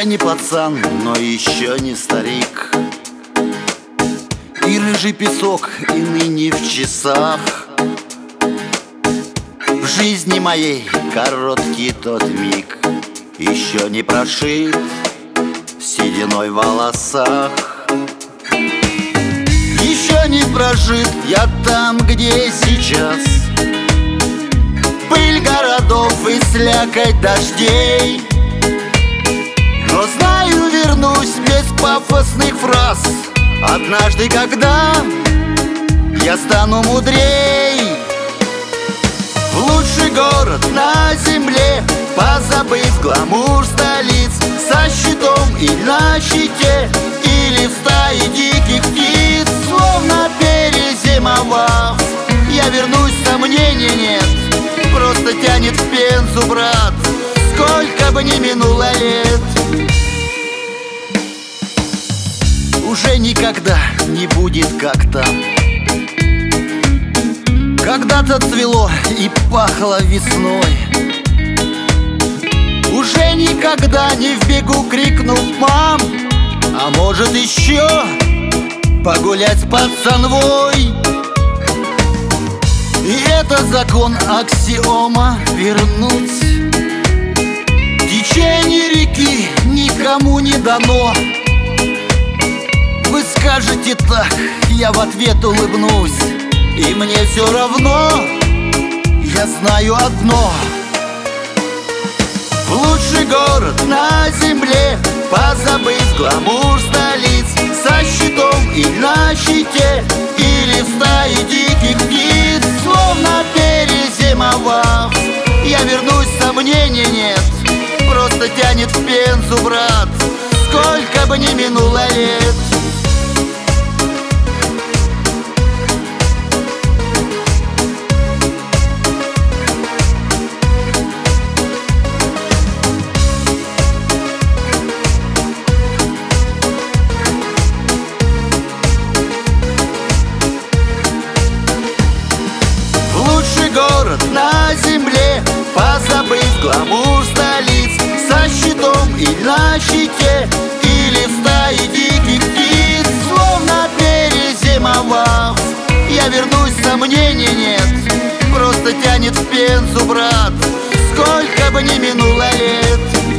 не пацан, но еще не старик. И рыжий песок, и ныне в часах. В жизни моей короткий тот миг еще не прошит сединой в волосах. Еще не прожит я там, где сейчас пыль городов и слякоть дождей. Но знаю, вернусь без пафосных фраз однажды, когда я стану мудрей. В лучший город на земле, позабыв гламур столиц, со щитом и на щите, или в стае диких птиц. Словно перезимовав, я вернусь, сомнений нет, просто тянет в Пензу, брат, сколько бы ни минуло лет. Уже никогда не будет как там. Когда-то цвело и пахло весной. Уже никогда не в бегу крикнув мам, а может еще погулять с пацанвой. И это закон, аксиома вернуть. Течение реки никому не дано. Вы скажете так, я в ответ улыбнусь. И мне все равно, я знаю одно: в лучший город на земле, позабыв гламур столиц, со щитом и на щите, или в стае диких птиц. Словно перезимовав, я вернусь, сомнений нет, просто тянет в Пензу, брат, сколько бы ни минуло лет. Город на земле, позабыв гламур столиц, со щитом и на щите, или в стае диких птиц. Словно перезимовав, я вернусь, сомнений нет, просто тянет в Пензу, брат, сколько бы ни минуло лет.